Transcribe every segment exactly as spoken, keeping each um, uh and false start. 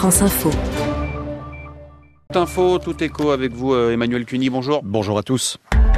France Info. Tout info, tout écho avec vous, Emmanuel Cuny, bonjour. Bonjour à tous.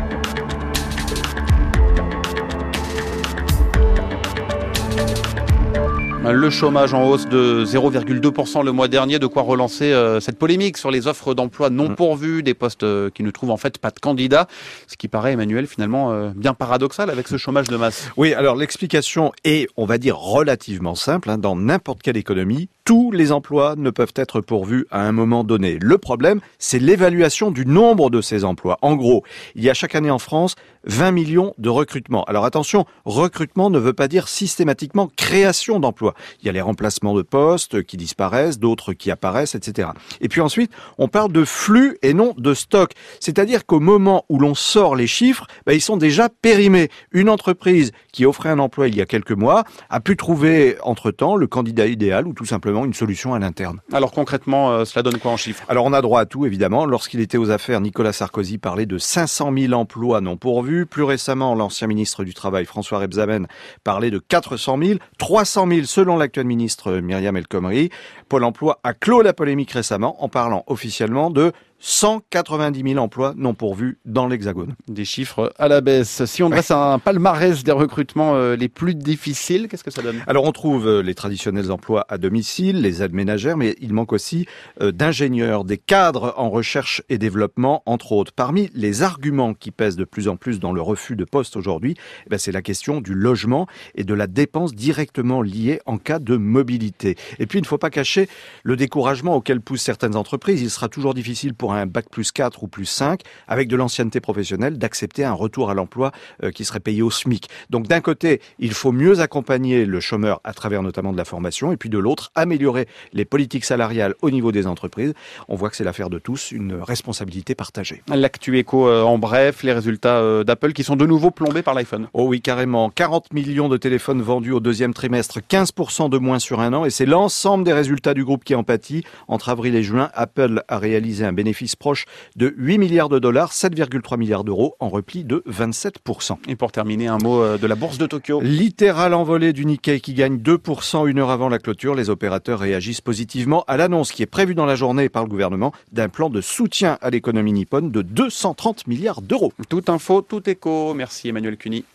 Le chômage en hausse de zéro virgule deux pour cent le mois dernier, de quoi relancer euh, cette polémique sur les offres d'emploi non pourvues, des postes euh, qui ne trouvent en fait pas de candidats, ce qui paraît, Emmanuel, finalement euh, bien paradoxal avec ce chômage de masse. Oui, alors l'explication est, on va dire, relativement simple. Hein, dans n'importe quelle économie, tous les emplois ne peuvent être pourvus à un moment donné. Le problème, c'est l'évaluation du nombre de ces emplois. En gros, il y a chaque année en France vingt millions de recrutements. Alors attention, recrutement ne veut pas dire systématiquement création d'emplois. Il y a les remplacements de postes qui disparaissent, d'autres qui apparaissent, et cetera. Et puis ensuite, on parle de flux et non de stock. C'est-à-dire qu'au moment où l'on sort les chiffres, ben, ils sont déjà périmés. Une entreprise qui offrait un emploi il y a quelques mois a pu trouver entre-temps le candidat idéal ou tout simplement une solution à l'interne. Alors concrètement, euh, cela donne quoi en chiffres ? Alors on a droit à tout, évidemment. Lorsqu'il était aux affaires, Nicolas Sarkozy parlait de cinq cent mille emplois non pourvus. Plus récemment, l'ancien ministre du Travail, François Rebsamen, parlait de quatre cent mille, trois cent mille selon l'actuel ministre Myriam El Khomri. Pôle emploi a clos la polémique récemment en parlant officiellement de cent quatre-vingt-dix mille emplois non pourvus dans l'Hexagone. Des chiffres à la baisse. Si on dresse un palmarès des recrutements euh, les plus difficiles, qu'est-ce que ça donne ? Alors on trouve euh, les traditionnels emplois à domicile, les aides ménagères, mais il manque aussi euh, d'ingénieurs, des cadres en recherche et développement, entre autres. Parmi les arguments qui pèsent de plus en plus dans le refus de poste aujourd'hui, eh ben, c'est la question du logement et de la dépense directement liée en cas de mobilité. Et puis il ne faut pas cacher le découragement auquel poussent certaines entreprises. Il sera toujours difficile pour un bac plus quatre ou plus cinq, avec de l'ancienneté professionnelle, d'accepter un retour à l'emploi euh, qui serait payé au SMIC. Donc d'un côté, il faut mieux accompagner le chômeur à travers notamment de la formation, et puis de l'autre, améliorer les politiques salariales au niveau des entreprises. On voit que c'est l'affaire de tous, une responsabilité partagée. L'actu éco euh, en bref, les résultats euh, d'Apple qui sont de nouveau plombés par l'iPhone. Oh oui, carrément. quarante millions de téléphones vendus au deuxième trimestre, quinze pour cent de moins sur un an, et c'est l'ensemble des résultats du groupe qui en pâtit. Entre avril et juin, Apple a réalisé un bénéfice proche de huit milliards de dollars, sept virgule trois milliards d'euros, en repli de vingt-sept pour cent. Et pour terminer, un mot de la bourse de Tokyo. Littéral envolée du Nikkei qui gagne deux pour cent une heure avant la clôture. Les opérateurs réagissent positivement à l'annonce qui est prévue dans la journée par le gouvernement d'un plan de soutien à l'économie nippone de deux cent trente milliards d'euros. Tout info, tout écho. Merci Emmanuel Cuny.